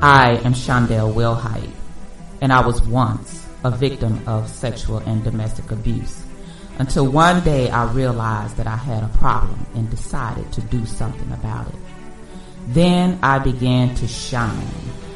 I am Shondell Wilhite, and I was once a victim of sexual and domestic abuse until one day I realized that I had a problem and decided to do something about it. Then I began to shine.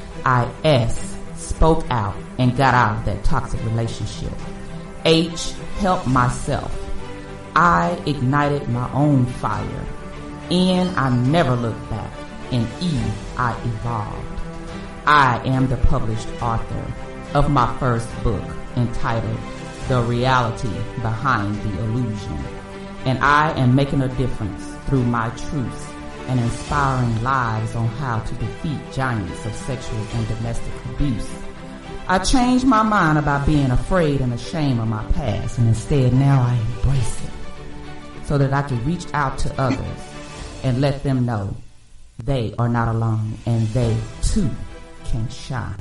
Spoke out and got out of that toxic relationship. H, helped myself. I ignited my own fire. N, I never looked back. And E, I evolved. I am the published author of my first book entitled The Reality Behind the Illusion. And I am making a difference through my truths and inspiring lives on how to defeat giants of sexual and domestic abuse. I changed my mind about being afraid and ashamed of my past, and instead now I embrace it so that I can reach out to others and let them know they are not alone and they too can shine.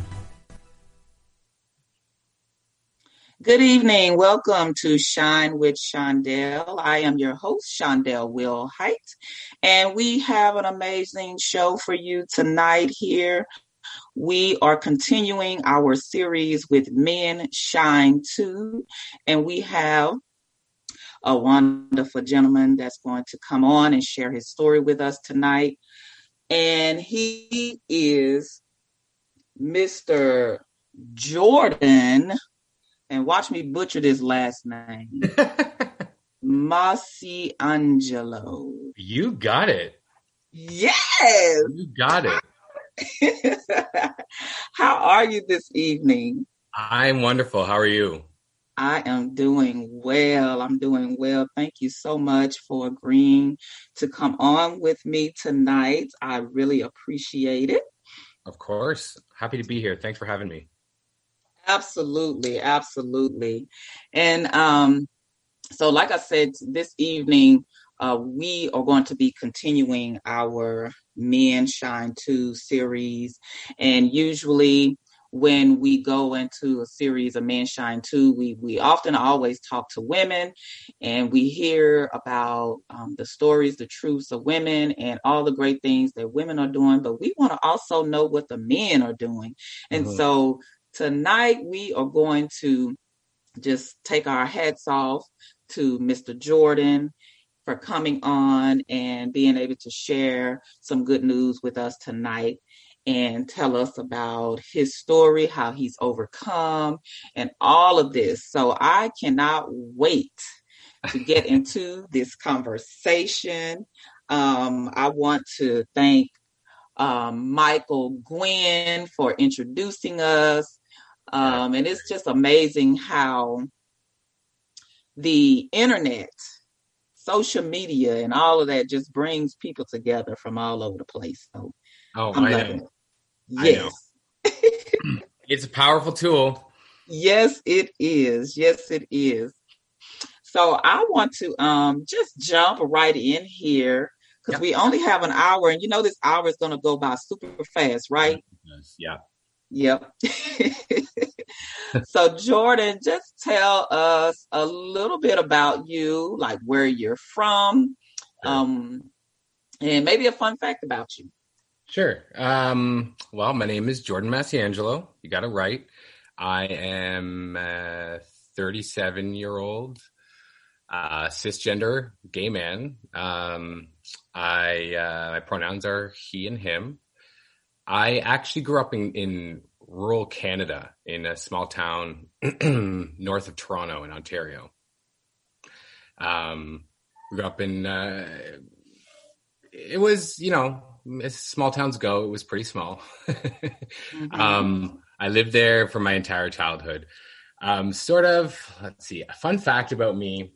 Good evening. Welcome to Shine with Shondell. I am your host, Shondell Wilhite, and we have an amazing show for you tonight here. We are continuing our series with Men Shine Too, and we have a wonderful gentleman that's going to come on and share his story with us tonight. And he is Mr. Jordan, and watch me butcher this last name, Masiangelo. You got it. Yes! You got it. How are you this evening? I'm wonderful. How are you? I am doing well. I'm doing well. Thank you so much for agreeing to come on with me tonight. I really appreciate it. Of course. Happy to be here. Thanks for having me. Absolutely. Absolutely. And so like I said, this evening, we are going to be continuing our Men Shine Too series. And usually when we go into a series of Men Shine Too, we often always talk to women and we hear about the stories, the truths of women and all the great things that women are doing. But we want to also know what the men are doing. And so tonight we are going to just take our hats off to Mr. Jordan for coming on and being able to share some good news with us tonight and tell us about his story, how he's overcome, and all of this. So I cannot wait to get into this conversation. I want to thank Michael Gwynn for introducing us. And it's just amazing how the internet, social media, and all of that just brings people together from all over the place. So I'm loving it. Yes. I know. It's a powerful tool. Yes, it is. Yes, it is. So I want to just jump right in here because we only have an hour, and you know this hour is going to go by super fast, right? Yeah. Yep. So Jordan, just tell us a little bit about you, like where you're from, and maybe a fun fact about you. Sure. Well, my name is Jordan Masiangelo. You got it right. I am a 37-year-old cisgender gay man. My pronouns are he and him. I actually grew up in rural Canada in a small town north of Toronto in Ontario. Grew up in, it was, you know, as small towns go, it was pretty small. I lived there for my entire childhood. Let's see, a fun fact about me.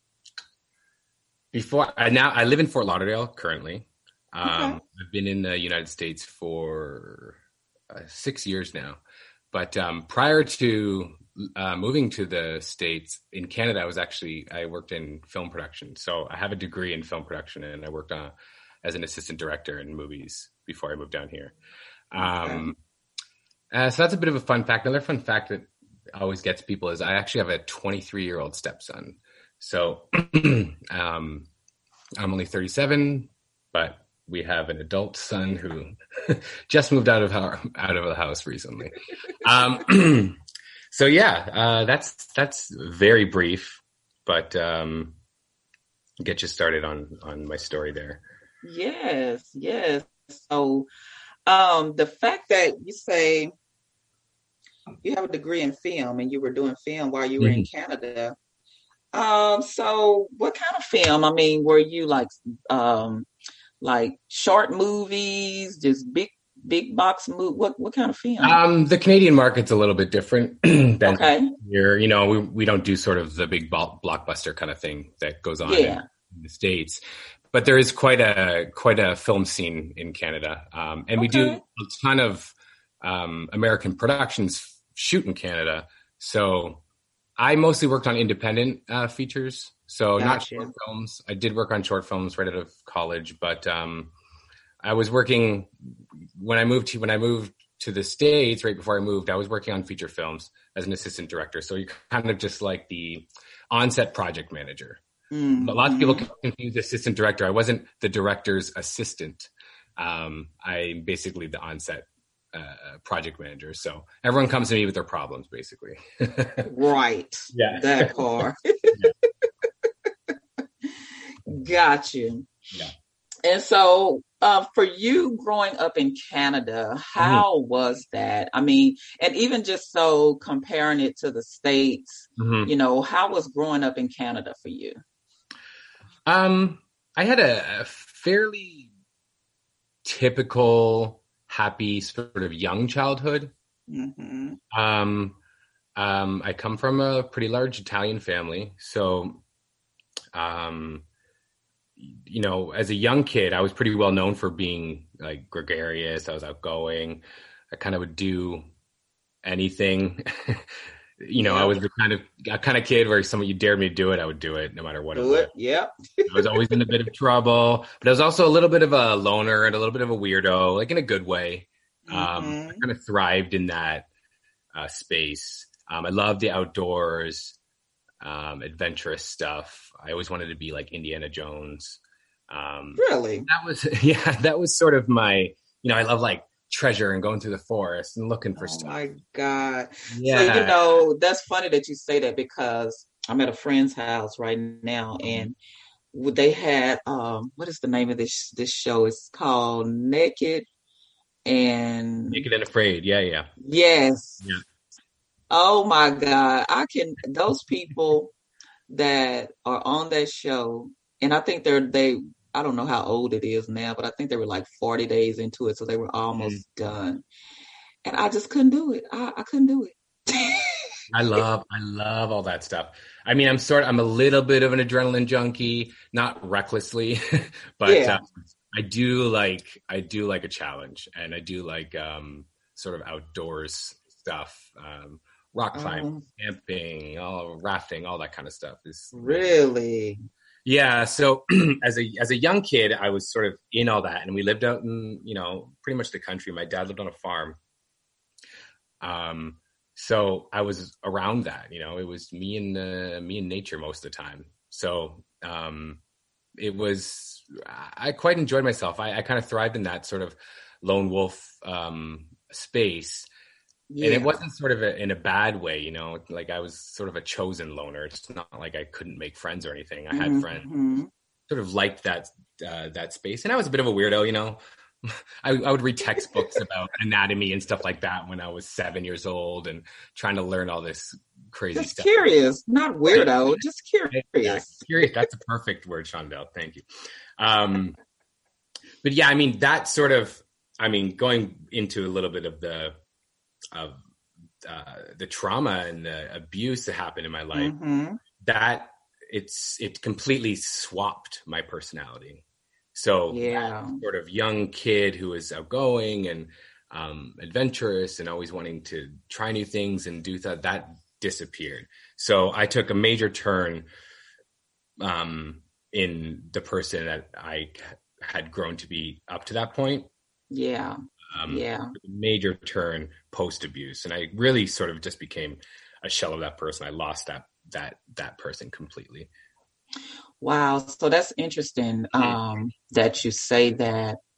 I live in Fort Lauderdale currently. I've been in the United States for 6 years now. But prior to moving to the States, in Canada, I worked in film production. So I have a degree in film production, and I worked as an assistant director in movies before I moved down here. So that's a bit of a fun fact. Another fun fact that always gets people is I actually have a 23-year-old stepson. So I'm only 37, but We have an adult son who just moved out of the house recently. So yeah, that's very brief, but get you started on my story there. Yes. So, the fact that you say you have a degree in film and you were doing film while you were in Canada. So what kind of film? I mean, were you like short movies, just big box movie? What kind of film? The Canadian market's a little bit different than here. You know, we don't do sort of the big blockbuster kind of thing that goes on in the States. But there is quite a film scene in Canada, and we do a ton of American productions shoot in Canada. So I mostly worked on independent features, so not short films. I did work on short films right out of college, but I was working when I moved to the States. Right before I moved, I was working on feature films as an assistant director. So you're kind of just like the on-set project manager. But lots of people confuse assistant director. I wasn't the director's assistant. I'm basically the on-set project manager. So everyone comes to me with their problems, basically. Right. Yeah. That part. Got you. Yeah. And so for you growing up in Canada, how was that? I mean, and even just so comparing it to the States, you know, how was growing up in Canada for you? I had a fairly typical, happy sort of young childhood. I come from a pretty large Italian family. So, you know, as a young kid, I was pretty well known for being like gregarious. I was outgoing. I kind of would do anything. You know, I was the kind of kid where you dared me to do it, I would do it no matter what it was. Yep. I was always in a bit of trouble, but I was also a little bit of a loner and a little bit of a weirdo, like in a good way. I kind of thrived in that space. I loved the outdoors, adventurous stuff. I always wanted to be like Indiana Jones. Really? That was sort of my, you know, I love like treasure and going through the forest and looking for stuff. Oh my God. Yeah. So, you know, that's funny that you say that because I'm at a friend's house right now and they had, what is the name of this show? It's called Naked and Afraid. Yeah. Yes. Yeah. Oh my God. Those people that are on that show, and I think I don't know how old it is now, but I think they were like 40 days into it. So they were almost done. And I just couldn't do it. I couldn't do it. I love all that stuff. I mean, I'm a little bit of an adrenaline junkie, not recklessly, but I do like a challenge, and I do like sort of outdoors stuff, rock climbing, camping, rafting, all that kind of stuff. Really? Yeah. So as a young kid, I was sort of in all that, and we lived out in, you know, pretty much the country. My dad lived on a farm. So I was around that, you know, it was me and nature most of the time. So, I quite enjoyed myself. I kind of thrived in that sort of lone wolf, space. Yeah. And it wasn't sort of in a bad way, you know, like I was sort of a chosen loner. It's not like I couldn't make friends or anything. I had friends, sort of liked that space. And I was a bit of a weirdo, you know. I would read textbooks about anatomy and stuff like that when I was 7 years old and trying to learn all this crazy stuff. Curious, not weirdo, just curious. Yeah, curious. That's a perfect word, Shondell. Thank you. But yeah, I mean, that sort of, going into a little bit of the trauma and the abuse that happened in my life, that it completely swapped my personality. So that sort of young kid who was outgoing and adventurous and always wanting to try new things and do that disappeared. So I took a major turn in the person that I had grown to be up to that point. Yeah. Major turn post abuse. And I really sort of just became a shell of that person. I lost that person completely. Wow. So that's interesting that you say that.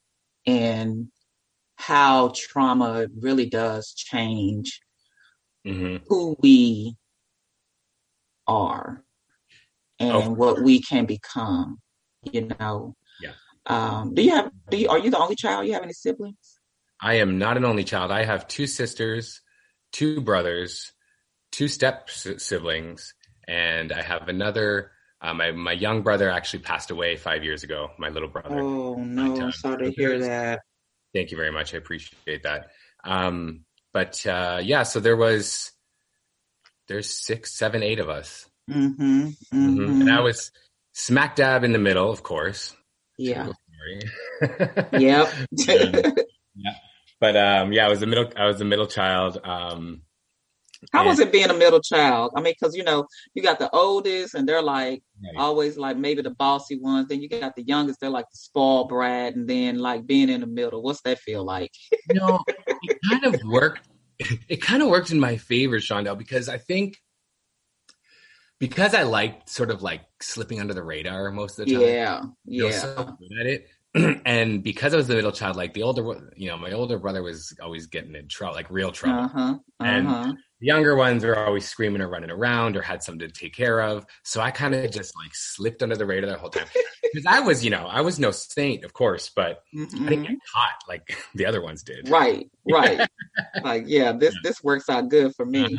and how trauma really does change who we are and what we can become, you know. Yeah. Are you the only child? You have any siblings? I am not an only child. I have 2 sisters, 2 brothers, 2 step siblings, and I have another. My young brother actually passed away 5 years ago. My little brother. Oh no, I'm sorry to hear that. Thank you very much. I appreciate that. So there's 6, 7, 8 of us. And I was smack dab in the middle, of course. Yeah. Yep. Yeah. But I was the middle child. How was it being a middle child? I mean, because, you know, you got the oldest and they're like always like maybe the bossy ones. Then you got the youngest, they're like the spoiled brat. And then like being in the middle, what's that feel like? You know, it kind of worked. It kind of worked in my favor, Shondell, because I think I liked sort of like slipping under the radar most of the time. Yeah. I was so good at it. And because I was the middle child, like my older brother was always getting in trouble, like real trouble. And the younger ones were always screaming or running around or had something to take care of. So I kind of just like slipped under the radar the whole time. Because I was no saint, of course, but I didn't get caught like the other ones did. Right. Like, this works out good for me.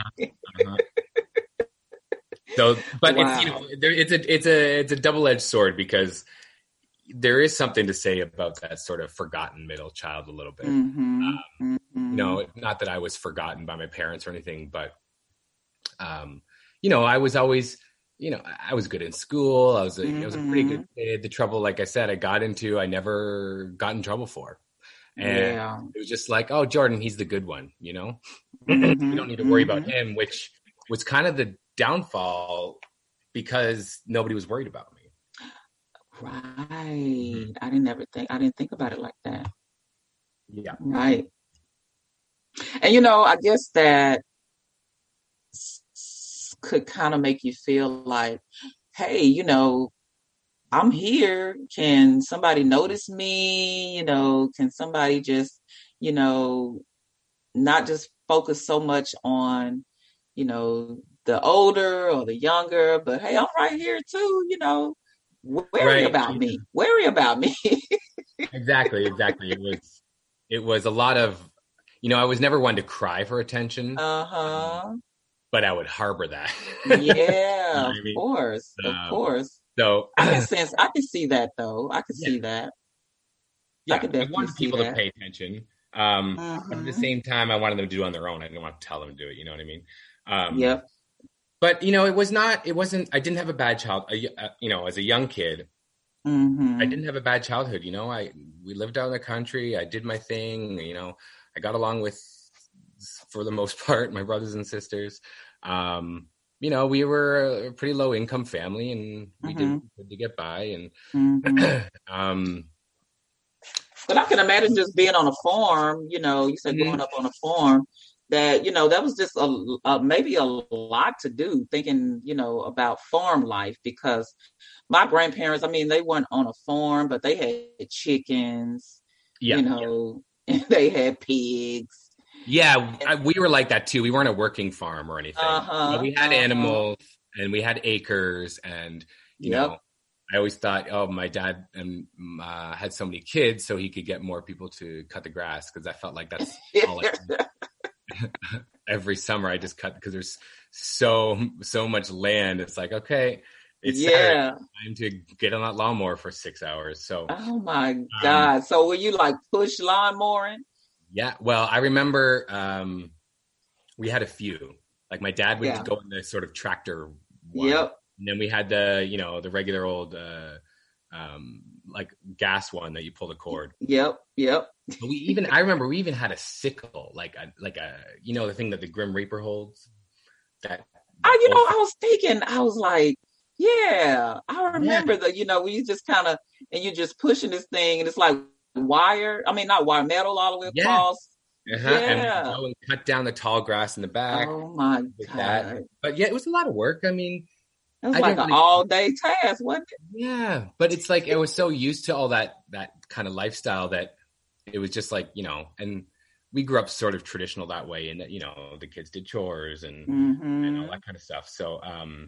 So, but it's a double-edged sword because there is something to say about that sort of forgotten middle child a little bit. You know, not that I was forgotten by my parents or anything, but, you know, I was always, you know, I was good in school. I was a pretty good kid. The trouble, like I said, I got into, I never got in trouble for. And it was just like, oh, Jordan, he's the good one, you know? We don't need to worry about him, which was kind of the downfall because nobody was worried about me. Right. I didn't think about it like that. Yeah. Right. And, you know, I guess that could kind of make you feel like, hey, you know, I'm here. Can somebody notice me? You know, can somebody just, you know, not just focus so much on, you know, the older or the younger, but hey, I'm right here too, you know. Worry about me. Exactly. It was a lot of, you know, I was never one to cry for attention. But I would harbor that. Yeah, you know of course. So I can see that though. I can see that. Yeah, I wanted people to pay attention. But at the same time, I wanted them to do it on their own. I didn't want to tell them to do it. You know what I mean? Yep. But, you know, I didn't have a bad childhood. You know, as a young kid, I didn't have a bad childhood. You know, we lived out in the country. I did my thing. You know, I got along with, for the most part, my brothers and sisters. You know, we were a pretty low income family and we did good to get by. And, but I can imagine just being on a farm, you know, you said growing up on a farm, that, you know, that was just maybe a lot to do, thinking, you know, about farm life, because my grandparents, I mean, they weren't on a farm, but they had chickens, you know, and they had pigs. Yeah, we were like that too. We weren't a working farm or anything. We had animals and we had acres, and, you know, I always thought, oh, my dad had so many kids so he could get more people to cut the grass, because I felt like that's all I did. Every summer I just cut, because there's so much land. It's like, okay, it's Saturday, time to get on that lawnmower for 6 hours. So, oh my God. So were you like push lawnmowing? Yeah. Well, I remember we had a few. Like my dad would go in the sort of tractor one. Yep. And then we had the, you know, the regular old like gas one that you pull the cord. Yep. But I remember we even had a sickle, like a you know, the thing that the Grim Reaper holds. That you know, I was thinking, I was like, yeah, I remember that, you know, we just kind of, and you're just pushing this thing and it's like wire. I mean, not wire, metal all the way across. And cut down the tall grass in the back. Oh my God. That. But yeah, it was a lot of work. I mean, it was like an all-day task, wasn't it? Yeah, but it's like I was so used to all that kind of lifestyle that it was just like, and we grew up sort of traditional that way, and that, the kids did chores and all that kind of stuff. So,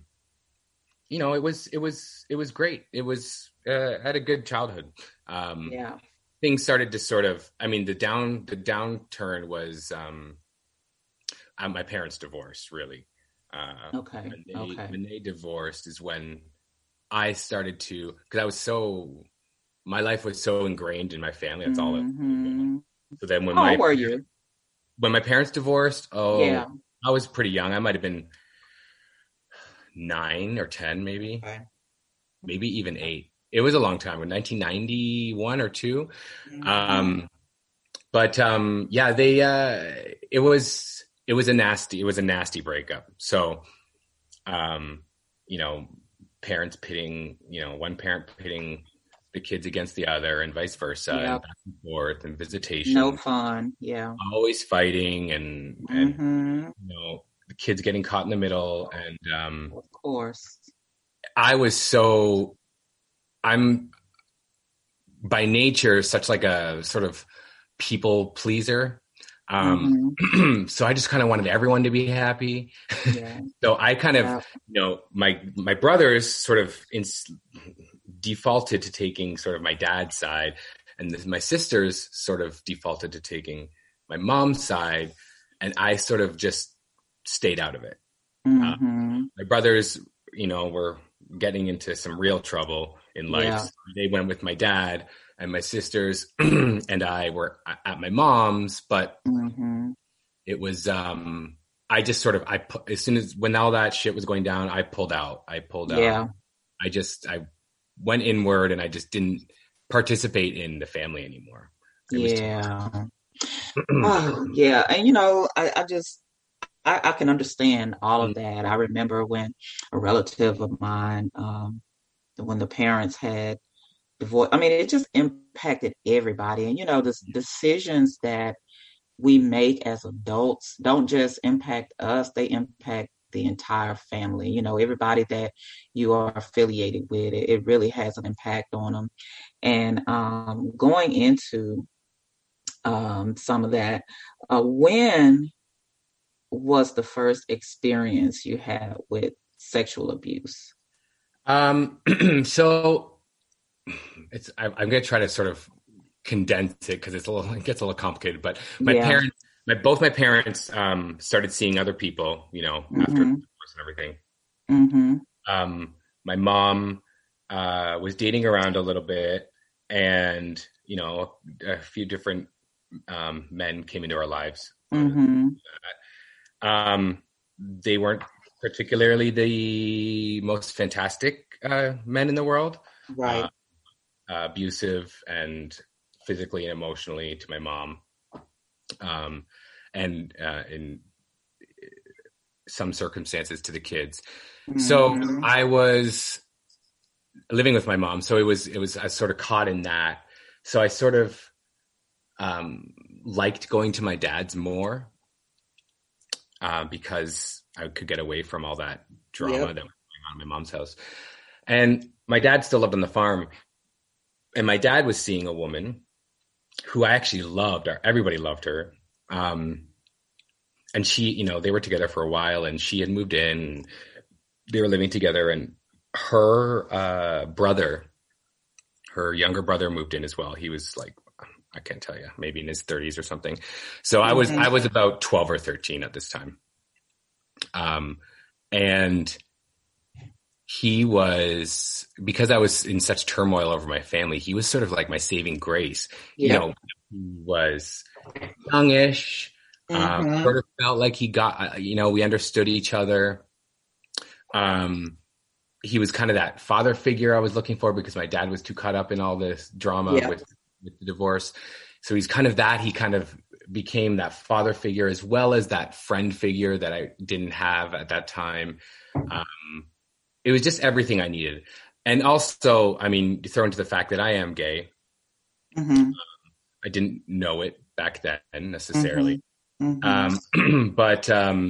it was great. It was, had a good childhood. Yeah. Things started to sort of, the downturn was, my parents divorced, really. Okay. When they divorced is when I started to, because my life was so ingrained in my family. That's all. So then when How old were you? When my parents divorced, yeah, I was pretty young. I might have been 9 or 10, maybe, maybe even 8. It was a long time, in 1991 or 2. It was a nasty breakup. So, parents pitting, one parent pitting the kids against the other and vice versa, and back and forth and visitation. No fun. Yeah. Always fighting and the kids getting caught in the middle. And, of course, I'm by nature such like a sort of people pleaser. So I just kind of wanted everyone to be happy. Yeah. So I kind of, my brothers sort of defaulted to taking sort of my dad's side, and my sisters sort of defaulted to taking my mom's side, and I sort of just stayed out of it. My brothers, were getting into some real trouble in life. Yeah. So they went with my dad, and my sisters and I were at my mom's, but it was, I just sort of, as soon as, when all that shit was going down, I pulled out. Yeah. I went inward, and I just didn't participate in the family anymore. Yeah. Yeah. And, I can understand all of that. I remember when a relative of mine, when the parents had divorced, it just impacted everybody. And, the decisions that we make as adults don't just impact us, they impact the entire family. Everybody that you are affiliated with, it really has an impact on them. And going into some of that, when was the first experience you had with sexual abuse? So I'm going to try to sort of condense it because it gets a little complicated, but both my parents started seeing other people, after divorce and everything. My mom was dating around a little bit, and a few different men came into our lives. They weren't particularly the most fantastic men in the world. Right. Abusive and physically and emotionally to my mom. And in some circumstances to the kids. So I was living with my mom. So I was sort of caught in that. So I sort of liked going to my dad's more because I could get away from all that drama that was going on in my mom's house. And my dad still lived on the farm. And my dad was seeing a woman who I actually loved. Everybody loved her. And she, they were together for a while, and she had moved in. They were living together, and her brother, her younger brother, moved in as well. He was like, I can't tell you, maybe in his 30s or something. So I was about 12 or 13 at this time. And he was, because I was in such turmoil over my family, he was sort of like my saving grace. He was youngish, sort of felt like he got, we understood each other. He was kind of that father figure I was looking for because my dad was too caught up in all this drama with the divorce. So he's kind of that. He kind of became that father figure as well as that friend figure that I didn't have at that time. It was just everything I needed. And also, throw into the fact that I am gay. I didn't know it back then necessarily. But,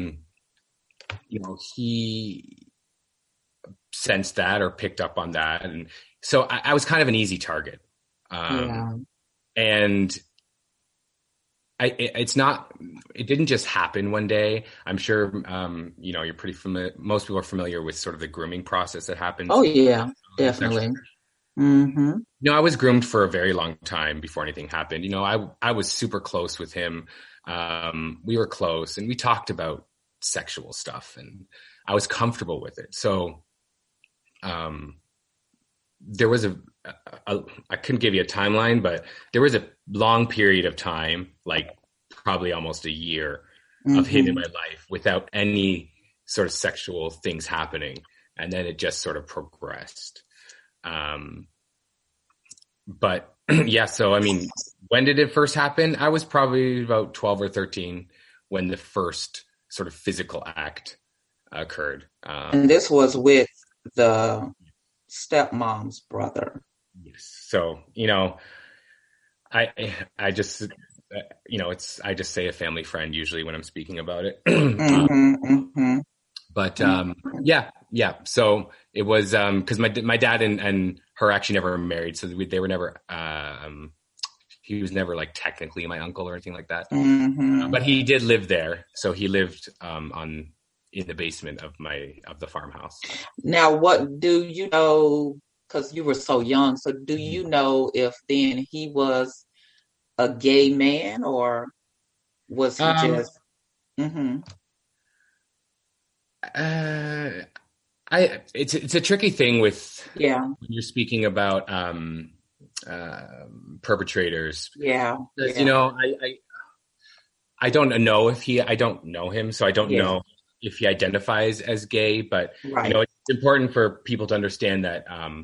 he sensed that or picked up on that. And so I was kind of an easy target. And it didn't just happen one day. I'm sure, you're pretty familiar. Most people are familiar with sort of the grooming process that happens. Oh yeah, definitely. Mm-hmm. I was groomed for a very long time before anything happened. I was super close with him. We were close and we talked about sexual stuff and I was comfortable with it. So, there was I couldn't give you a timeline, but there was a long period of time, like probably almost a year of him in my life without any sort of sexual things happening. And then it just sort of progressed. But yeah, so, I mean, when did it first happen? I was probably about 12 or 13 when the first sort of physical act occurred. And this was with the stepmom's brother. Yes. So, I just, I just say a family friend usually when I'm speaking about it. But yeah. So it was because my dad and her actually never married, so they were never. He was never like technically my uncle or anything like that. But he did live there, so he lived in the basement of the farmhouse. Now, what do you know? Because you were so young, so do you know if then he was a gay man or was he just? It's a tricky thing with when you're speaking about perpetrators. I don't know I don't know him, so I don't know if he identifies as gay, but it's important for people to understand that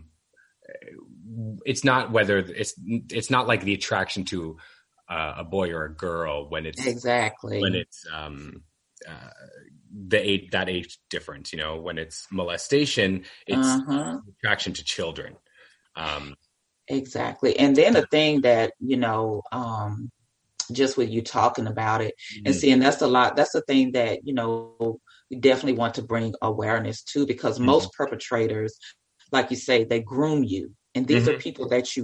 it's not whether it's not like the attraction to a boy or a girl when it's that age difference. When it's molestation, it's attraction to children. Exactly. And then the thing that, just with you talking about it and seeing that's the thing that, we definitely want to bring awareness to, because most perpetrators, like you say, they groom you. And these are people that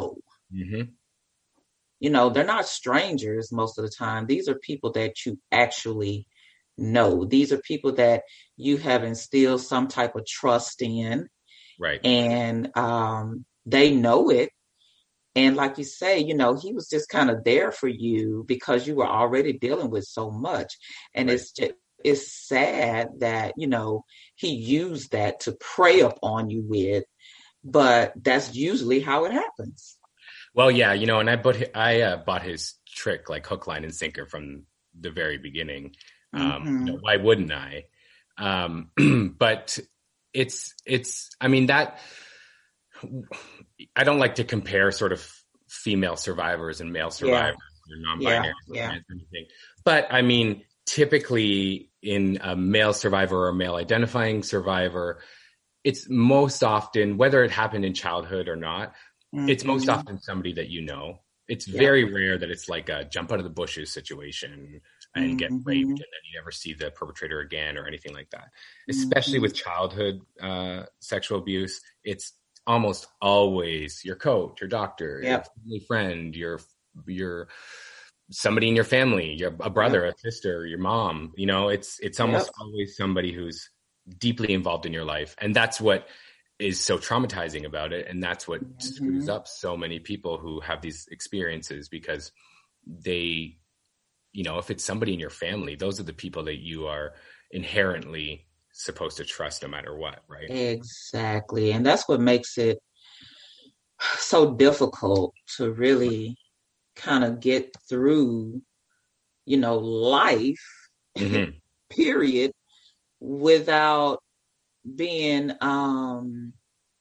they're not strangers most of the time. These are people that you actually know. These are people that you have instilled some type of trust in. Right. And they know it. And like you say, he was just kind of there for you because you were already dealing with so much. And it's sad that, he used that to prey upon you with, but that's usually how it happens. Well, yeah, and I bought his trick like hook, line, and sinker from the very beginning. Why wouldn't I? But I mean, that I don't like to compare sort of female survivors and male survivors or non-binary or anything. But I mean, typically in a male survivor or male identifying survivor, it's most often, whether it happened in childhood or not, it's most often somebody that you know. It's very rare that it's like a jump out of the bushes situation and get raped and then you never see the perpetrator again or anything like that. Especially with childhood sexual abuse, it's almost always your coach, your doctor, your family friend, your somebody in your family, a brother, a sister, your mom. It's almost always somebody who's deeply involved in your life, and that's what is so traumatizing about it, and that's what screws up so many people who have these experiences, because they, if it's somebody in your family, those are the people that you are inherently supposed to trust no matter what, right? Exactly. And that's what makes it so difficult to really kind of get through, life, period, without being the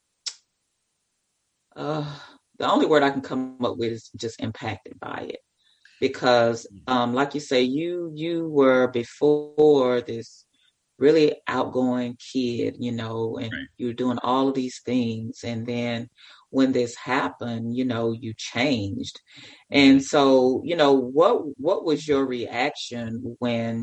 only word I can come up with is just impacted by it. Because like you say, you were before this really outgoing kid, and you're doing all of these things. And then when this happened, you changed. And so, what was your reaction when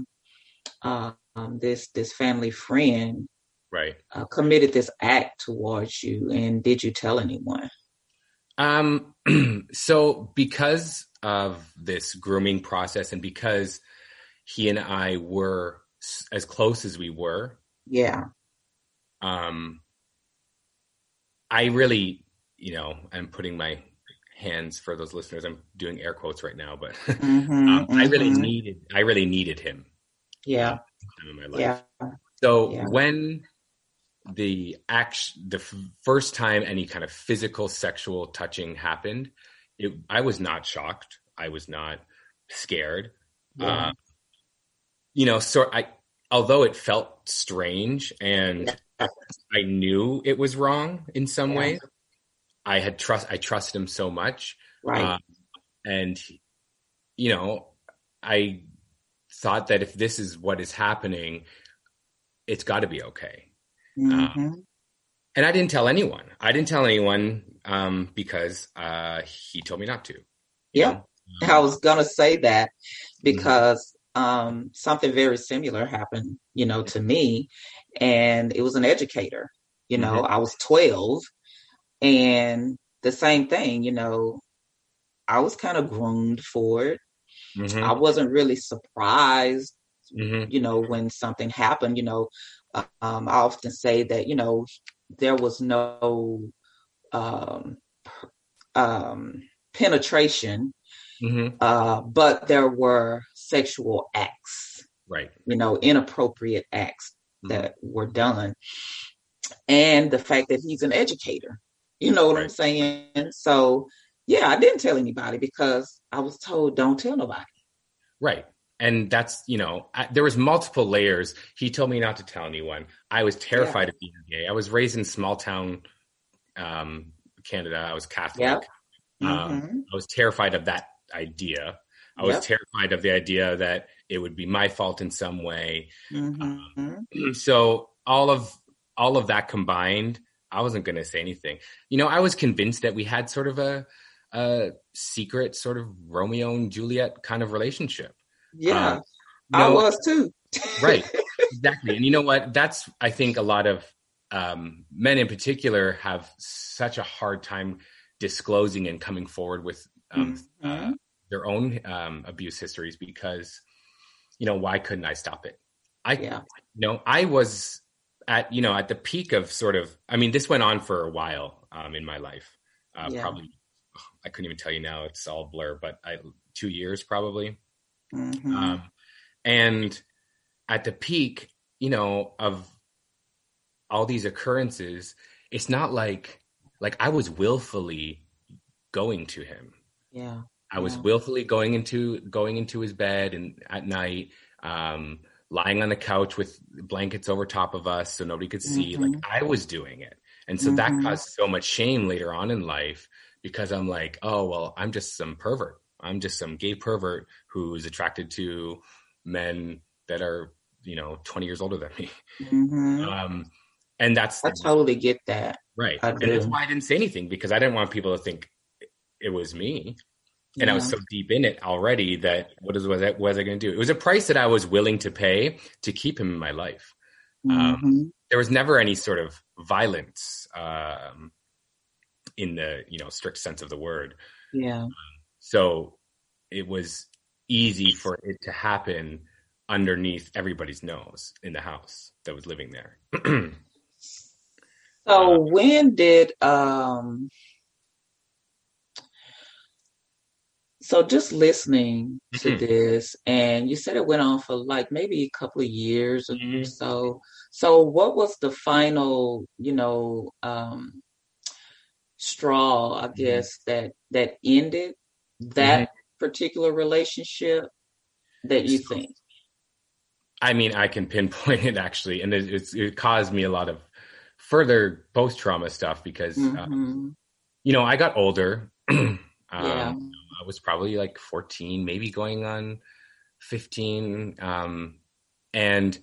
this family friend committed this act towards you? And did you tell anyone? So because of this grooming process, and because he and I were as close as we were, I really, I'm putting my hands, for those listeners, I'm doing air quotes right now, but I really needed him. Yeah. In my life. Yeah. So when the first time any kind of physical sexual touching happened, I was not shocked. I was not scared. Yeah. Although it felt strange and I knew it was wrong in some ways, I trusted him so much. Right. And, I thought that if this is what is happening, it's got to be okay. Mm-hmm. And I didn't tell anyone. Because he told me not to. Yeah. I was going to say that because something very similar happened, to me. And it was an educator. I was 12. And the same thing, I was kind of groomed for it. Mm-hmm. I wasn't really surprised, when something happened. I often say that, there was no penetration, but there were sexual acts, right? Inappropriate acts that were done. And the fact that he's an educator, you know what I'm saying? So, I didn't tell anybody because I was told don't tell nobody. Right. And that's, there was multiple layers. He told me not to tell anyone. I was terrified of being gay. I was raised in small town Canada. I was Catholic. I was terrified of that idea. I was terrified of the idea that it would be my fault in some way. So all of that combined, I wasn't going to say anything. I was convinced that we had sort of a secret sort of Romeo and Juliet kind of relationship. Yeah, I was too. Right, exactly. And you know what? That's, I think, a lot of men in particular have such a hard time disclosing and coming forward with their own abuse histories because, why couldn't I stop it? I was at the peak of sort of, this went on for a while in my life. Probably, I couldn't even tell you now, it's all blur, but 2 years probably. And at the peak, of all these occurrences, it's not like I was willfully going to him. Yeah. I was willfully going into his bed and at night, lying on the couch with blankets over top of us so nobody could see. Like I was doing it. And so that caused so much shame later on in life because I'm like, oh, well, I'm just some pervert. I'm just some gay pervert who's attracted to men that are, 20 years older than me. And I totally get that. Right. And that's why I didn't say anything, because I didn't want people to think it was me. And I was so deep in it already that what was I going to do? It was a price that I was willing to pay to keep him in my life. There was never any sort of violence in the, strict sense of the word. Yeah. So it was easy for it to happen underneath everybody's nose in the house that was living there. So when did, so just listening to this, and you said it went on for like maybe a couple of years or so. So what was the final, straw, I guess, that ended that particular relationship that you think? I can pinpoint it actually, and it caused me a lot of further post-trauma stuff because, I got older. I was probably like 14, maybe going on 15. And,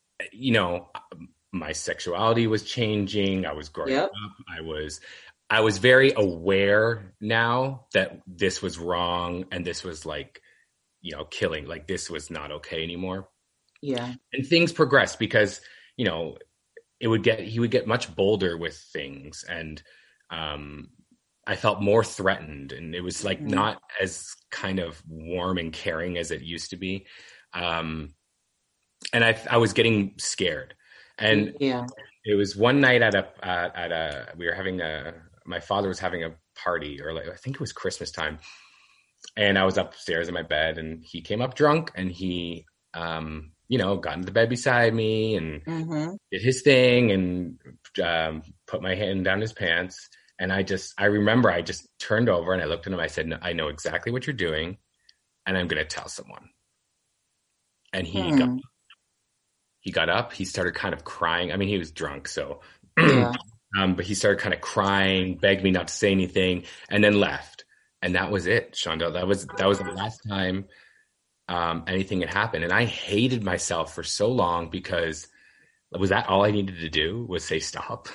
my sexuality was changing. I was growing up. I was very aware now that this was wrong and this was like, killing, like this was not okay anymore. Yeah. And things progressed because, he would get much bolder with things. And I felt more threatened, and it was like not as kind of warm and caring as it used to be. And I was getting scared. And it was one night we were having my father was having a party, or like, I think it was Christmas time. And I was upstairs in my bed, and he came up drunk, and he, got into the bed beside me and did his thing, and put my hand down his pants. And I remember I just turned over and I looked at him. I said, no, I know exactly what you're doing, and I'm going to tell someone. And he got up. He started kind of crying. I mean, he was drunk, so, but he started kind of crying, begged me not to say anything, and then left. And that was it, Shonda. That was the last time anything had happened. And I hated myself for so long, because was that all I needed to do was say stop?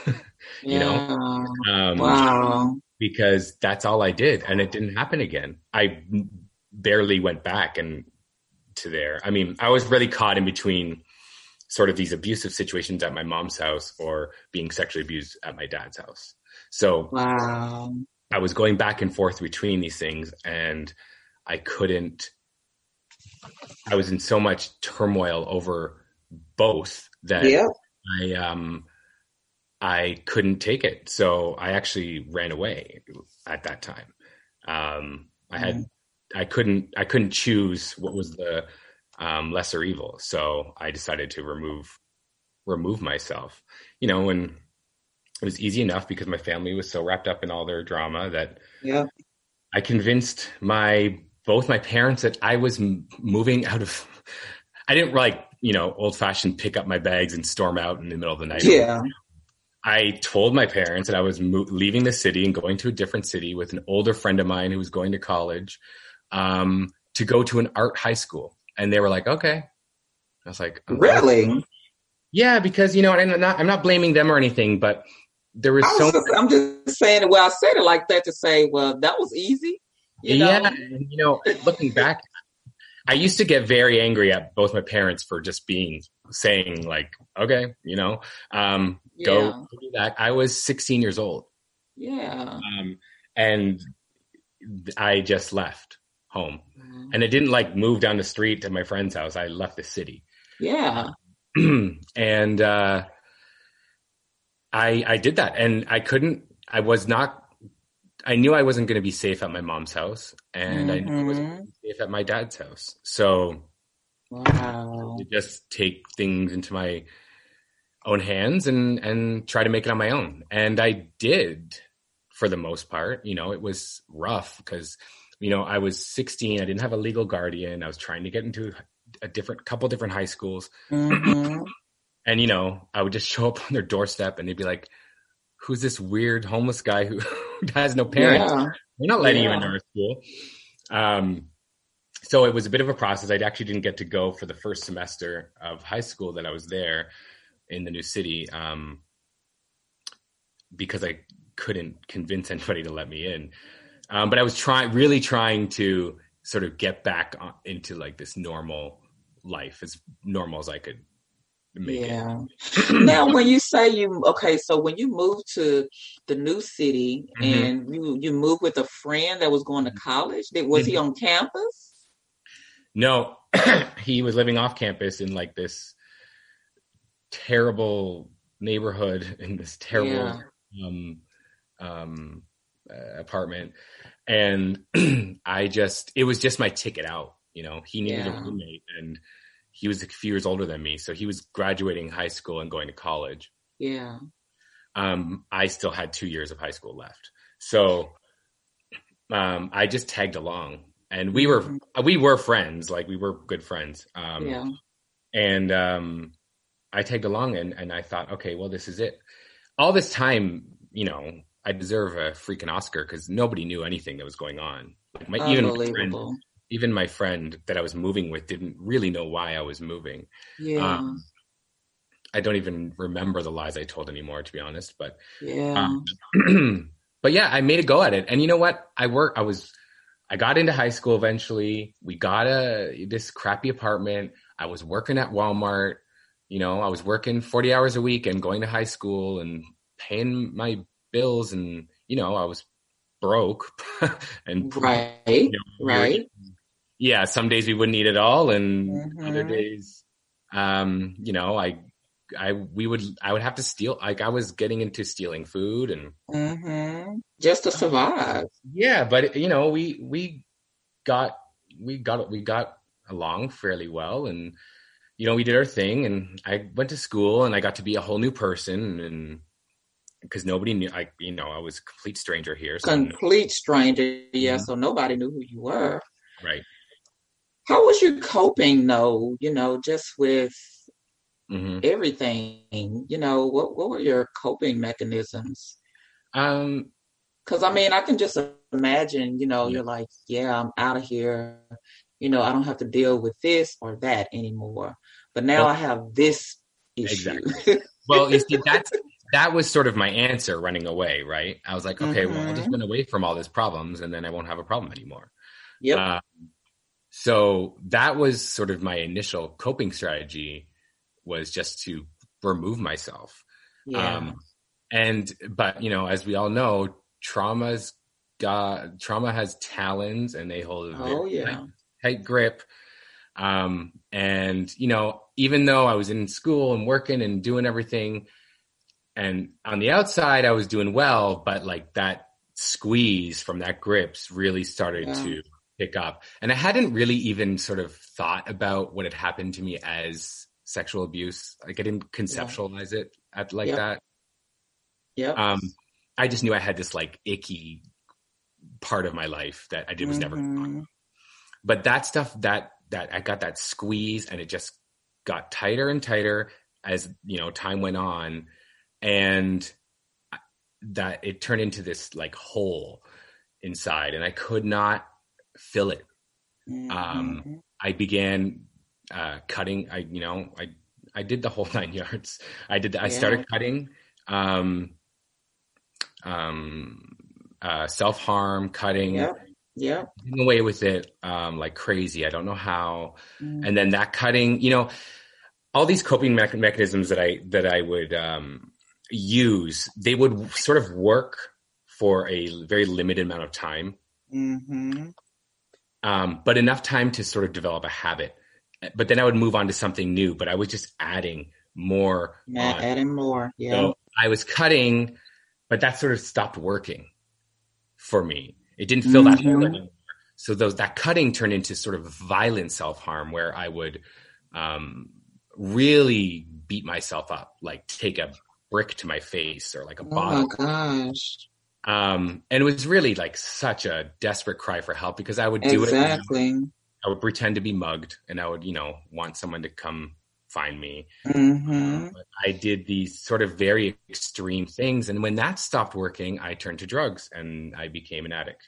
Wow. Because that's all I did, and it didn't happen again. I barely went back to there. I mean, I was really caught in between sort of these abusive situations at my mom's house or being sexually abused at my dad's house. So I was going back and forth between these things, and I was in so much turmoil over both that I couldn't take it. So I actually ran away at that time. I couldn't choose what was the lesser evil. So I decided to remove myself, and it was easy enough because my family was so wrapped up in all their drama that I convinced both my parents that I was moving out of, I didn't old fashioned pick up my bags and storm out in the middle of the night. Yeah. I told my parents that I was leaving the city and going to a different city with an older friend of mine who was going to college, to go to an art high school. And they were like, okay. I was like, really? Yeah, because, I'm not blaming them or anything, but there was I'm just saying, I said it like that to say, well, that was easy. Yeah. And, looking back, I used to get very angry at both my parents for just saying like, okay, go do that. I was 16 years old. Yeah. And I just left home, and I didn't move down the street to my friend's house. I left the city. Yeah. And, I did that, and I knew I wasn't going to be safe at my mom's house, and I knew I wasn't going to be safe at my dad's house. So to just take things into my own hands and try to make it on my own. And I did, for the most part. It was rough because, I was 16. I didn't have a legal guardian. I was trying to get into a couple different high schools. And, I would just show up on their doorstep, and they'd be like, who's this weird homeless guy who has no parents? Yeah. We're not letting you into our school. So it was a bit of a process. I actually didn't get to go for the first semester of high school that I was there in the new city, because I couldn't convince anybody to let me in. But I was really trying to sort of get back into this normal life, as normal as I could make it. Now, when you say so when you moved to the new city and you moved with a friend that was going to college, was he on campus? No, he was living off campus in this terrible neighborhood, in this terrible apartment. And it was just my ticket out. He needed a roommate, and he was a few years older than me. So he was graduating high school and going to college. Yeah. I still had 2 years of high school left. So I just tagged along, and we were friends. We were good friends. And I tagged along, and I thought, okay, well, this is it. All this time, I deserve a freaking Oscar, because nobody knew anything that was going on. Even my friend that I was moving with didn't really know why I was moving. Yeah. I don't even remember the lies I told anymore, to be honest. But but yeah, I made a go at it. And you know what? I got into high school eventually. We got this crappy apartment. I was working at Walmart. I was working 40 hours a week and going to high school and paying my bills. And, I was broke and Right. Right. yeah, some days we wouldn't eat at all, and other Mm-hmm. days, I would have to steal. Like I was getting into stealing food, and Mm-hmm. Just to survive. yeah, but got we got along fairly well, and we did our thing, and I went to school, and I got to be a whole new person, and because nobody knew, I was a complete stranger here, so Complete stranger. Yeah. Mhm. So nobody knew who you were. Right. How was you coping though, just with Hmm. everything? What were your coping mechanisms? Um, Because I mean, I can just imagine, yeah, you're like, yeah, I'm out of here. I don't have to deal with this or that anymore. But now well, I have this issue. exactly. Well, you see, that was sort of my answer running away, right? I was like, okay, well, I'll just Mm-hmm. run away from all these problems, and then I won't have a problem anymore. Yep. Uh, so that was sort of my initial coping strategy, was just to remove myself. Yeah. Um, but as we all know, trauma has talons, and they hold a very Oh, tight, yeah. tight grip. And even though I was in school and working and doing everything, and on the outside I was doing well, but like that squeeze from that grips really started Yeah. to pick up. And I hadn't really even sort of thought about what had happened to me as sexual abuse. Like I didn't Yeah. conceptualize it like Yep. that. Yep. Um, I just knew I had this like icky part of my life that I did was never. Mm-hmm. But that stuff that I got that squeeze, and it just got tighter and tighter as time went on, and that it turned into this like hole inside, and I could not fill it. Mm-hmm. I began cutting. I did the whole 9 yards. I Yeah. started cutting, self-harm, cutting, Yep. Yep. getting away with it like crazy. I don't know how. Mm-hmm. And then that cutting, all these coping mechanisms that I would use, they would sort of work for a very limited amount of time, Mm-hmm. but enough time to sort of develop a habit. But then I would move on to something new, but I was just adding more on. Adding more. Yeah. So I was cutting, but that sort of stopped working for me. It didn't fill that hole Mm-hmm. anymore. So that cutting turned into sort of violent self-harm, where I would really beat myself up, like take a brick to my face or like a Oh my bottle. gosh. And it was really like such a desperate cry for help, because I would do it. Exactly. I would pretend to be mugged, and I would, want someone to come find me. Mm-hmm. But I did these sort of very extreme things. And when that stopped working, I turned to drugs, and I became an addict.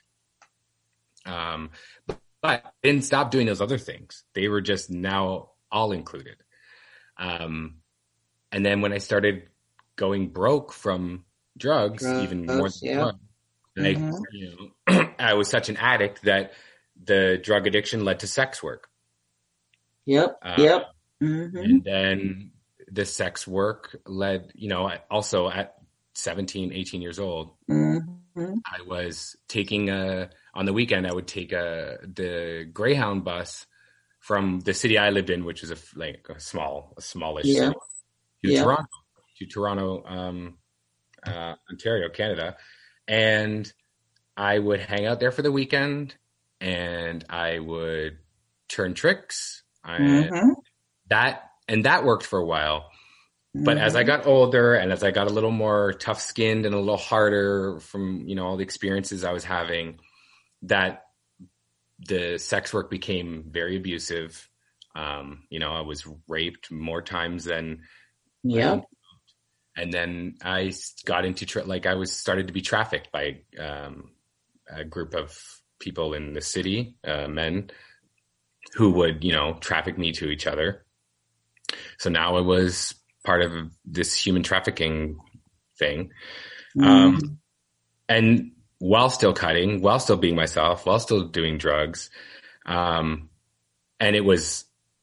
But I didn't stop doing those other things. They were just now all included. And then when I started going broke from drugs, even more Drugs. than Yep. drugs, and Mm-hmm. I was such an addict that the drug addiction led to sex work. Yep. Uh, Yep. Mm-hmm. and then the sex work led, also at 17, 18 years old, Mm-hmm. I was taking on the weekend, I would take the Greyhound bus from the city I lived in, which is a smallish Yeah. city, Yeah. to Toronto, Ontario, Canada. And I would hang out there for the weekend, and I would turn tricks. Mm-hmm. That worked for a while. But as I Mm-hmm. got older, and as I got a little more tough skinned and a little harder from, all the experiences I was having, that the sex work became very abusive. I was raped more times than I Yep. think. And then I got into, I was started to be trafficked by a group of people in the city, men, who would, traffic me to each other. So now I was part of this human trafficking thing. Mm-hmm. And while still cutting, while still being myself, while still doing drugs. And it was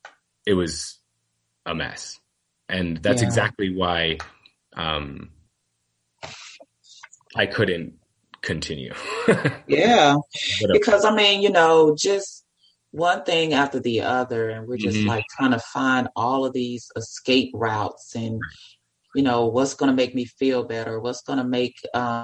a mess. And that's Yeah. exactly why I couldn't continue. Yeah, because I mean, just one thing after the other, and we're just like trying to find all of these escape routes, and what's going to make me feel better, what's going to make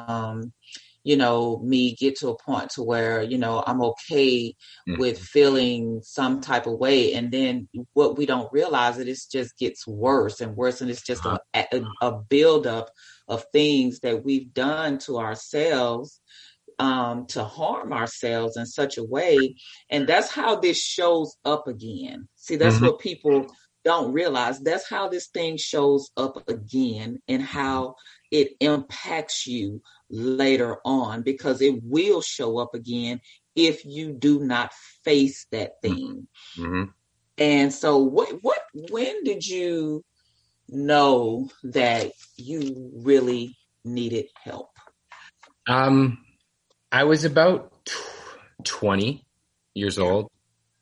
me get to a point to where I'm okay with feeling some type of way, and then what we don't realize it just gets worse and worse, and it's just a buildup of things that we've done to ourselves, to harm ourselves in such a way. And that's how this shows up again. See, that's what people don't realize. That's how this thing shows up again, and how it impacts you later on, because it will show up again if you do not face that thing. And so when did you know that you really needed help? I was about 20 years old.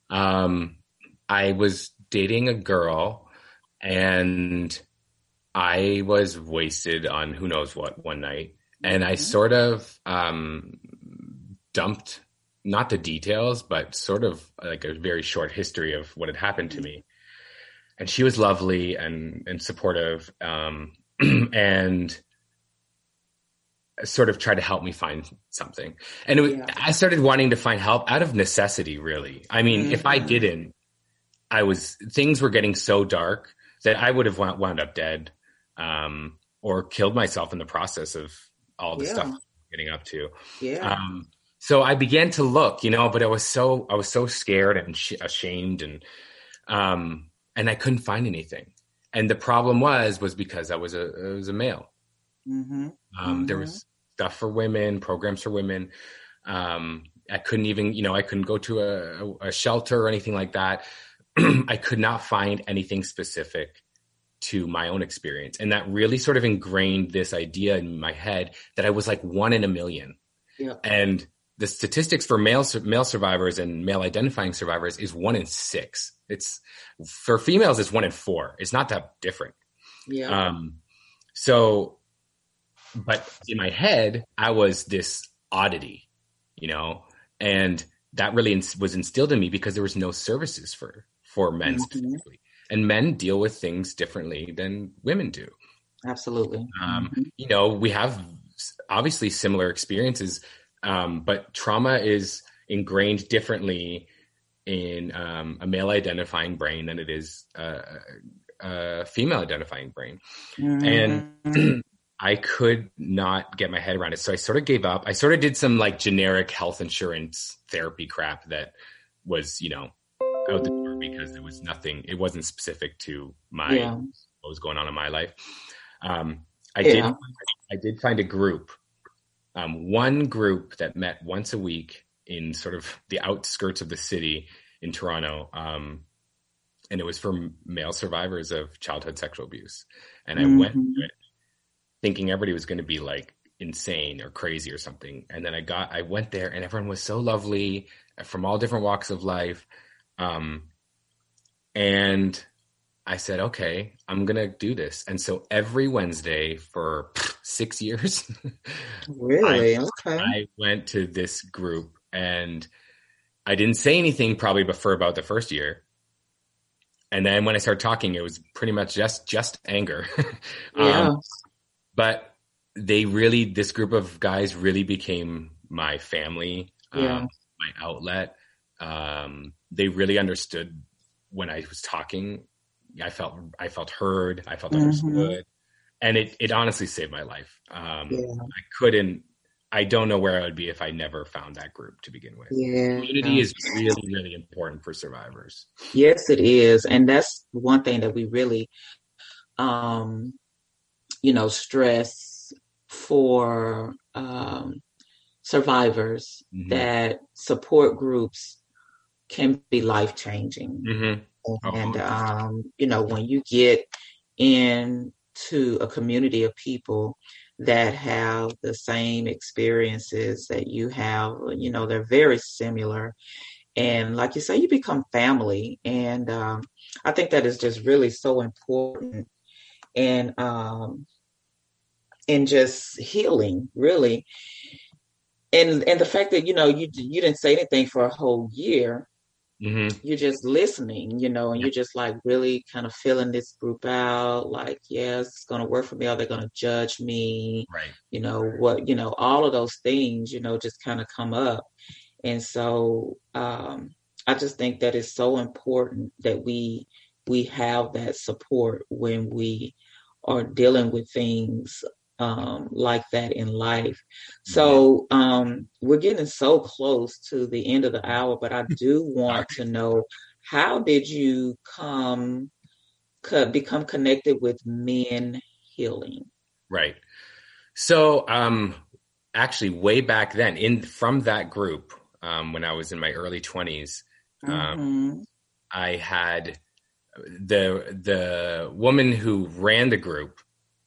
I was dating a girl, and I was wasted on who knows what one night. And I sort of dumped, not the details, but sort of like a very short history of what had happened to me. And she was lovely and supportive, and sort of tried to help me find something. And I started wanting to find help out of necessity, really. I mean, if I didn't, things were getting so dark that I would have wound up dead, or killed myself in the process of all the stuff I'm getting up to. So I began to look, but I was so scared and ashamed, and I couldn't find anything. And the problem was because I was a male. There was stuff for women, programs for women. I couldn't even, I couldn't go to a shelter or anything like that. I could not find anything specific to my own experience. And that really sort of ingrained this idea in my head that I was like 1 in a million. And the statistics for male survivors and male identifying survivors is 1 in 6. It's for females, it's 1 in 4. It's not that different. But in my head, I was this oddity, and that really was instilled in me because there was no services for men specifically. And men deal with things differently than women do. Absolutely. We have obviously similar experiences, but trauma is ingrained differently in a male identifying brain than it is a female identifying brain. And I could not get my head around it. So I sort of gave up. I sort of did some like generic health insurance therapy crap that was, out the door because there was nothing, it wasn't specific to what was going on in my life. I did find a group, one group that met once a week in sort of the outskirts of the city in Toronto. And it was for male survivors of childhood sexual abuse. And I went to it thinking everybody was going to be like insane or crazy or something. And then I went there, and everyone was so lovely from all different walks of life. And I said, okay, I'm going to do this. And so every Wednesday for 6 years, really? I went to this group, and I didn't say anything probably for about the first year. And then when I started talking, it was pretty much just anger. But this group of guys really became my family, my outlet. They really understood when I was talking. I felt heard. I felt understood, and it honestly saved my life. I don't know where I would be if I never found that group to begin with. Community is really, really important for survivors. Yes, it is, and that's one thing that we really, stress for survivors, that support groups can be life-changing. And, when you get into a community of people that have the same experiences that you have, they're very similar. And like you say, you become family. And I think that is just really so important. And in just healing, really. and the fact that, you didn't say anything for a whole year, Mm-hmm. you're just listening, and Yeah. you're just like really kind of filling this group out, like, yes, it's going to work for me. Are they going to judge me? Right. All of those things, just kind of come up. And so I just think that it's so important that we have that support when we are dealing with things like that in life. Yeah. So we're getting so close to the end of the hour, but I do All want to know, how did you become connected with Men Healing? right. So, actually, way back then, from that group, when I was in my early 20s, Mm-hmm. I had the woman who ran the group,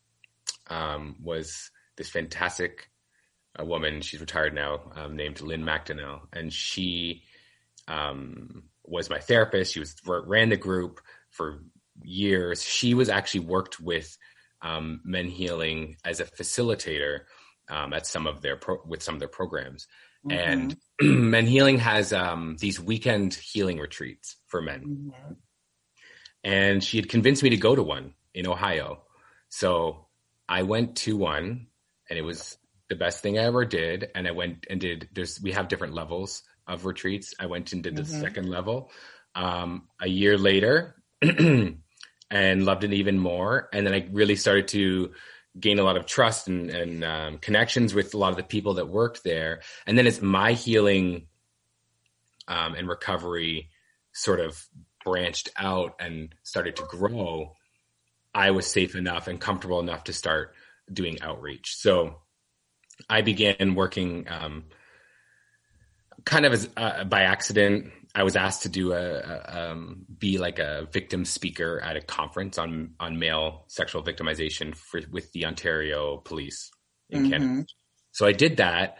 was this fantastic woman. She's retired now, named Lynn McDonnell, and she was my therapist. She ran the group for years. She was actually worked with Men Healing as a facilitator at some of their programs. Mm-hmm. And Men Healing has these weekend healing retreats for men. Mm-hmm. And she had convinced me to go to one in Ohio. So I went to one, and it was the best thing I ever did. And I went and we have different levels of retreats. I went and did the second level a year later and loved it even more. And then I really started to gain a lot of trust and connections with a lot of the people that worked there. And then as my healing and recovery sort of branched out and started to grow, I was safe enough and comfortable enough to start doing outreach. So I began working kind of as by accident. I was asked to do be like a victim speaker at a conference on male sexual victimization with the Ontario Police in Canada. So I did that.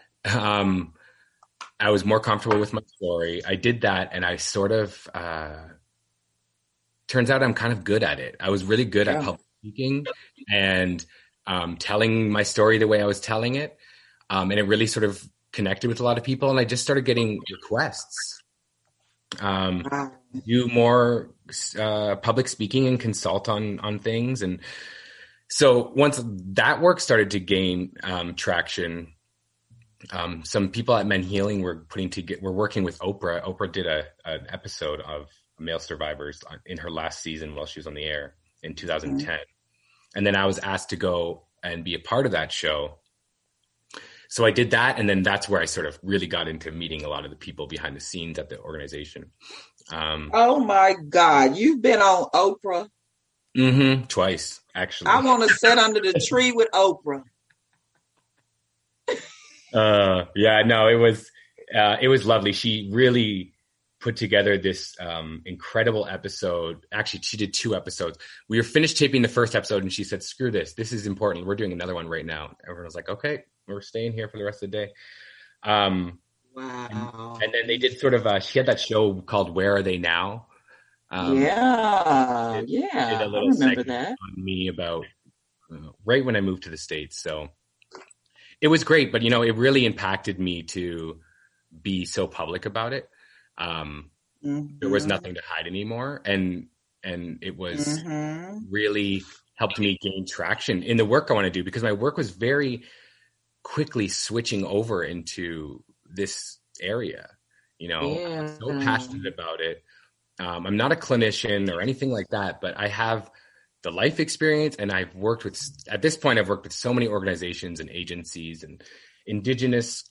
I was more comfortable with my story. I did that, and I sort of turns out I'm kind of good at it. I was really good at public speaking and telling my story the way I was telling it. And it really sort of connected with a lot of people. And I just started getting requests do more public speaking and consult on things. And so once that work started to gain traction, some people at Men Healing were working with Oprah. Oprah did an episode of male survivors in her last season while she was on the air in 2010. And then I was asked to go and be a part of that show. So I did that. And then that's where I sort of really got into meeting a lot of the people behind the scenes at the organization. Oh my God. You've been on Oprah? Twice, actually. I want to sit under the tree with Oprah. Yeah, no, it was lovely. She really put together this incredible episode. Actually, she did 2 episodes. We were finished taping the first episode, and she said, "Screw this. This is important. We're doing another one right now." Everyone was like, "Okay, we're staying here for the rest of the day." Wow. And then they did sort of she had that show called Where Are They Now? Yeah. Did a I little remember segment that. on me about right when I moved to the States. So it was great, but it really impacted me to be so public about it. There was nothing to hide anymore. And it was really helped me gain traction in the work I want to do, because my work was very quickly switching over into this area. I'm so passionate about it. I'm not a clinician or anything like that, but I have the life experience, and at this point, I've worked with so many organizations and agencies and indigenous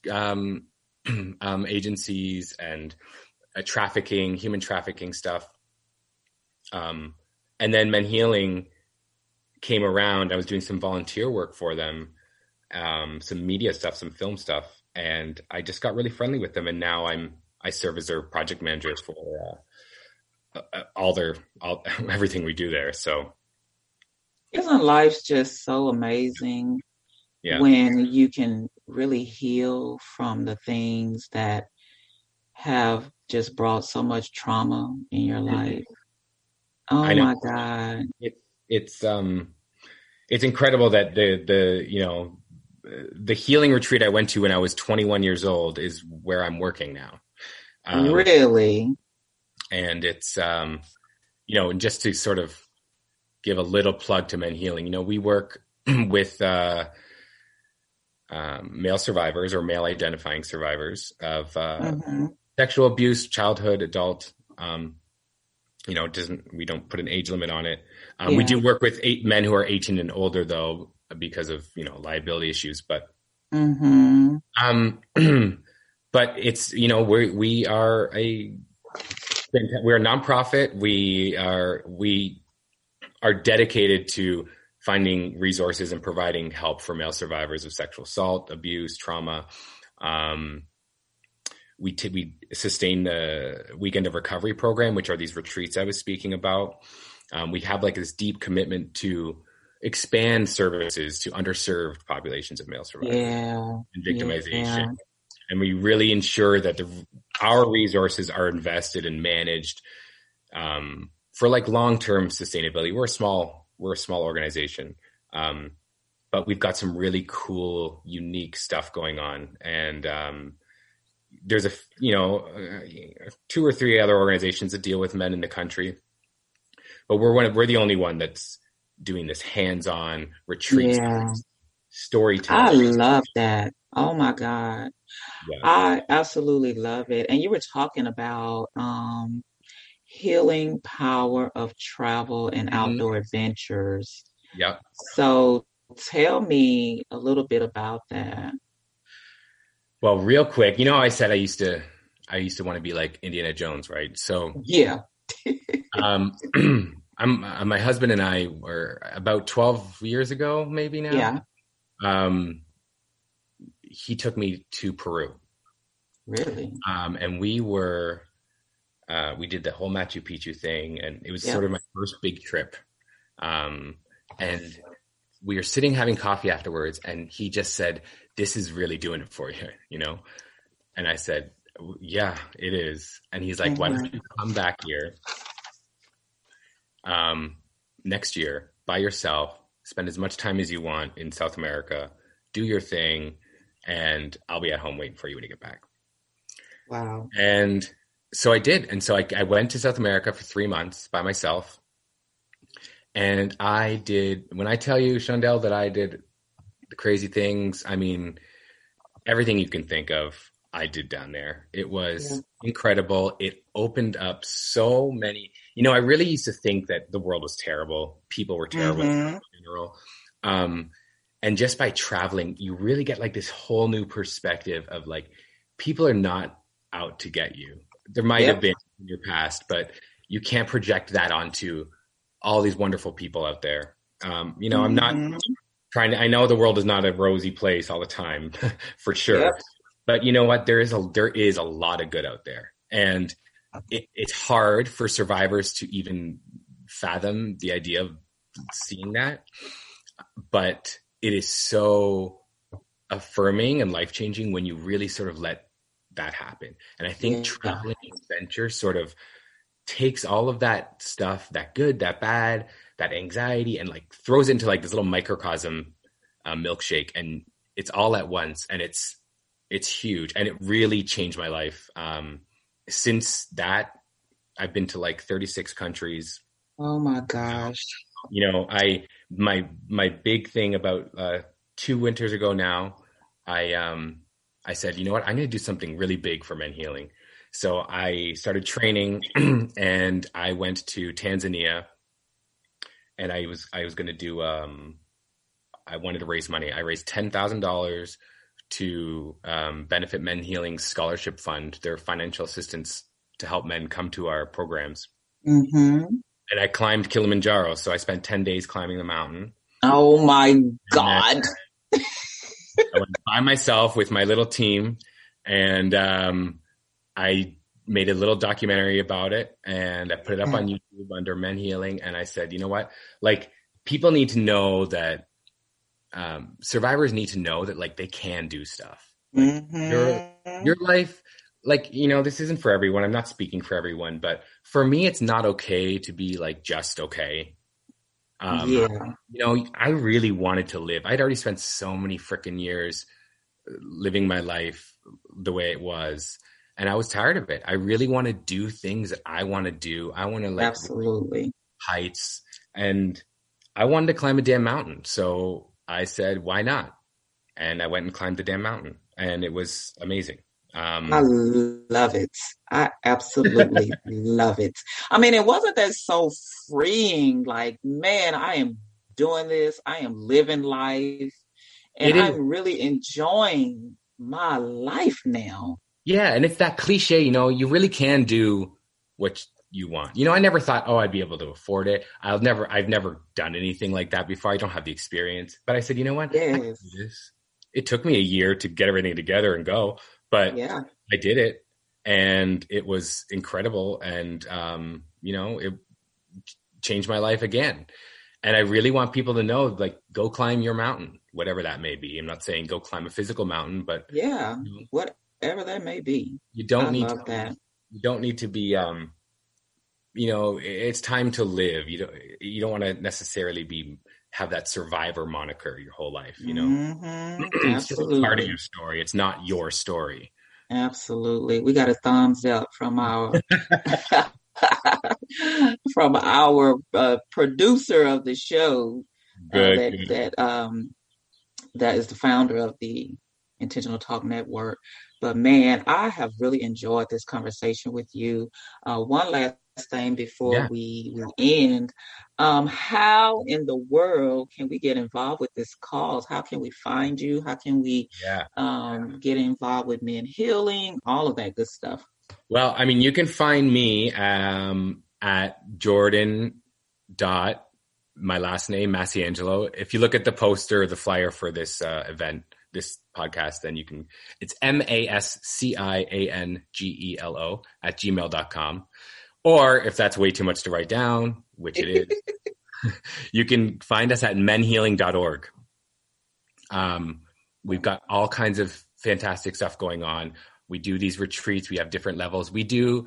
agencies and human trafficking stuff. And then Men Healing came around. I was doing some volunteer work for them, some media stuff, some film stuff, and I just got really friendly with them. And now I serve as their project manager for everything we do there. So isn't life just so amazing when you can really heal from the things that have just brought so much trauma in your life? Oh my God. It's incredible that the healing retreat I went to when I was 21 years old is where I'm working now. Really? And it's, you know, and just to sort of give a little plug to Men Healing, you know, we work with male survivors or male identifying survivors of sexual abuse, childhood, adult. You know, we don't put an age limit on it. We do work with men who are 18 and older, though, because of, you know, liability issues. But, but it's, you know, we're a nonprofit. We are dedicated to finding resources and providing help for male survivors of sexual assault, abuse, trauma. We sustain the Weekend of Recovery program, which are these retreats I was speaking about. We have like this deep commitment to expand services to underserved populations of male survivors and victimization. Yeah. And we really ensure that our resources are invested and managed for like long-term sustainability. We're a small organization, but we've got some really cool, unique stuff going on. And there's two or three other organizations that deal with men in the country, but we're the only one that's doing this hands-on retreat storytelling. I love that. Oh my God. Yeah. I absolutely love it. And you were talking about healing power of travel and outdoor adventures. Yep. So tell me a little bit about that. Well, real quick, you know, I said I used to want to be like Indiana Jones, right? So yeah. My husband and I were about 12 years ago, maybe now. Yeah. He took me to Peru. Really? And we did the whole Machu Picchu thing, and it was sort of my first big trip. And we were sitting having coffee afterwards, and he just said, "This is really doing it for you, you know?" And I said, "Yeah, it is." And he's like, "Why don't you come back here next year by yourself, spend as much time as you want in South America, do your thing, and I'll be at home waiting for you when you get back." Wow. And so I did. And so I went to South America for 3 months by myself. And I did, when I tell you, Shondell, that I did the crazy things, I mean, everything you can think of, I did down there. It was incredible. It opened up so many, you know, I really used to think that the world was terrible. People were terrible in general. And just by traveling, you really get like this whole new perspective of like, people are not out to get you. There might have been in your past, but you can't project that onto all these wonderful people out there. You know, I'm not trying to, I know the world is not a rosy place all the time for sure. Yep. But you know what? There is a lot of good out there. And it's hard for survivors to even fathom the idea of seeing that. But it is so affirming and life-changing when you really sort of let that happen. And I think traveling adventure sort of takes all of that stuff, that good, that bad, that anxiety, and like throws into like this little microcosm milkshake, and it's all at once, and it's huge, and it really changed my life. Since that, I've been to like 36 countries. Oh my gosh. You know, my big thing about 2 winters ago now, I said, you know what, I'm going to do something really big for Men Healing. So I started training and I went to Tanzania, and I was going to do, I wanted to raise money. I raised $10,000 to benefit Men Healing Scholarship Fund, their financial assistance to help men come to our programs. Mm-hmm. And I climbed Kilimanjaro. So I spent 10 days climbing the mountain. Oh my God. I went by myself with my little team, and I made a little documentary about it, and I put it up on YouTube under Men Healing. And I said, you know what? Like, people need to know that survivors need to know that like they can do stuff. Like, your life, like, you know, this isn't for everyone. I'm not speaking for everyone, but for me, it's not okay to be like just okay. I really wanted to live. I'd already spent so many freaking years living my life the way it was, and I was tired of it. I really want to do things that I want to do. I want to absolutely heights, and I wanted to climb a damn mountain. So I said, why not? And I went and climbed the damn mountain, and it was amazing. I love it. I absolutely love it. I mean, it wasn't that so freeing, like, man, I am doing this. I am living life, and I'm really enjoying my life now. Yeah. And it's that cliche, you really can do what you want. I never thought, I'd be able to afford it. I've never done anything like that before. I don't have the experience, but I said, you know what? Yes. I can do this. It took me a year to get everything together and go. But I did it, and it was incredible. And, it changed my life again. And I really want people to know, like, go climb your mountain, whatever that may be. I'm not saying go climb a physical mountain, but whatever that may be. You don't need to be, it's time to live. You don't want to necessarily have that survivor moniker your whole life, Mm-hmm. It's just part of your story. It's not your story. Absolutely. We got a thumbs up from our from our producer of the show. That is the founder of the Intentional Talk Network. But man, I have really enjoyed this conversation with you. One last thing before we end. How in the world can we get involved with this cause? How can we find you? How can we get involved with Men Healing? All of that good stuff. Well, I mean, you can find me at Jordan my last name, Masciangelo. If you look at the poster, the flyer for this event, this podcast, then it's MASCIANGELO @gmail.com. Or if that's way too much to write down, which it is, you can find us at menhealing.org. We've got all kinds of fantastic stuff going on. We do these retreats. We have different levels. We do,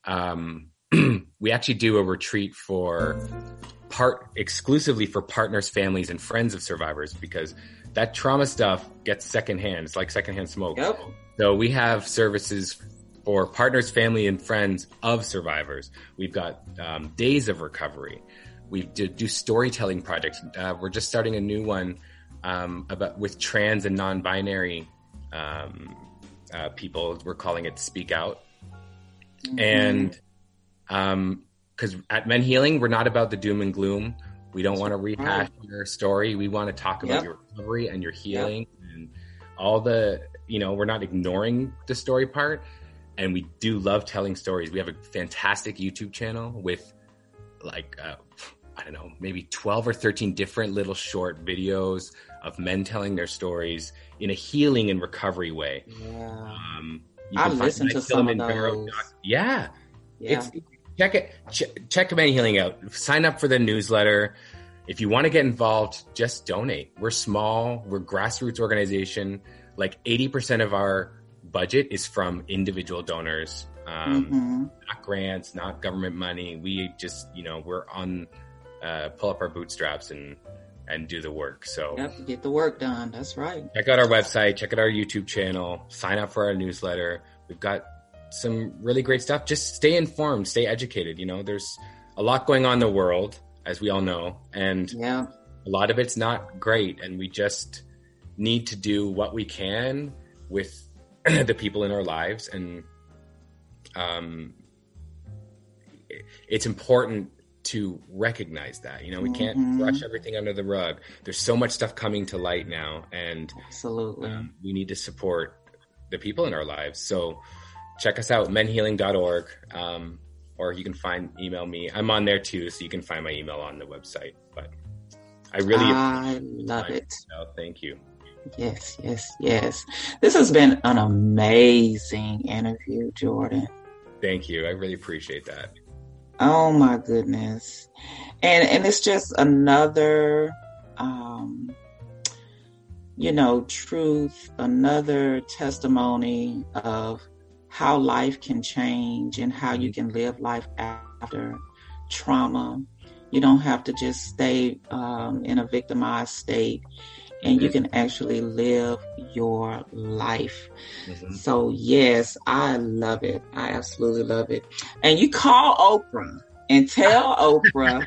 we actually do a retreat exclusively for partners, families, and friends of survivors, because that trauma stuff gets secondhand. It's like secondhand smoke. Yep. So we have services for partners, family, and friends of survivors. We've got days of recovery. We do storytelling projects. We're just starting a new one with trans and non-binary people. We're calling it Speak Out. Mm-hmm. And because at Men Healing, we're not about the doom and gloom. We don't want to rehash your story. We want to talk about your recovery and your healing and all we're not ignoring the story part. And we do love telling stories. We have a fantastic YouTube channel with maybe 12 or 13 different little short videos of men telling their stories in a healing and recovery way. Yeah. I listen to some of those. Check it. Check Men Healing out. Sign up for the newsletter. If you want to get involved, just donate. We're small. We're a grassroots organization. Like 80% of our budget is from individual donors, not grants, not government money. We just, we're on, pull up our bootstraps and do the work. So get the work done. That's right. Check out our website, check out our YouTube channel, sign up for our newsletter. We've got some really great stuff. Just stay informed, stay educated. There's a lot going on in the world, as we all know, and a lot of it's not great. And we just need to do what we can with the people in our lives. And it's important to recognize that, we can't brush everything under the rug. There's so much stuff coming to light now, and absolutely, we need to support the people in our lives. So check us out, menhealing.org, or you can email me. I'm on there too, so you can find my email on the website. But I love it. Thank you. Yes. This has been an amazing interview, Jordan. Thank you. I really appreciate that. Oh my goodness. And it's just another, truth, another testimony of how life can change and how you can live life after trauma. You don't have to just stay in a victimized state, and you can actually live your life. So yes, I love it. I absolutely love it. And you call Oprah and tell Oprah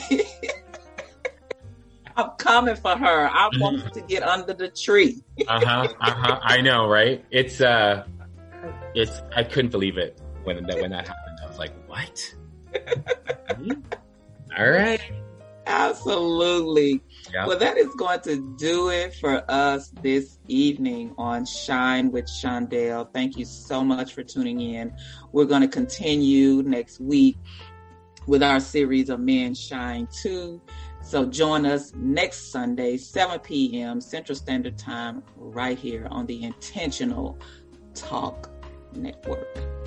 I'm coming for her. I want to get under the tree. I know, right? It's I couldn't believe it when that happened. I was like, what? All right. Absolutely. Yep. Well, that is going to do it for us this evening on Shine with Shondell. Thank you so much for tuning in. We're going to continue next week with our series of Men Shine 2. So join us next Sunday, 7 p.m. Central Standard Time, right here on the Intentional Talk Network.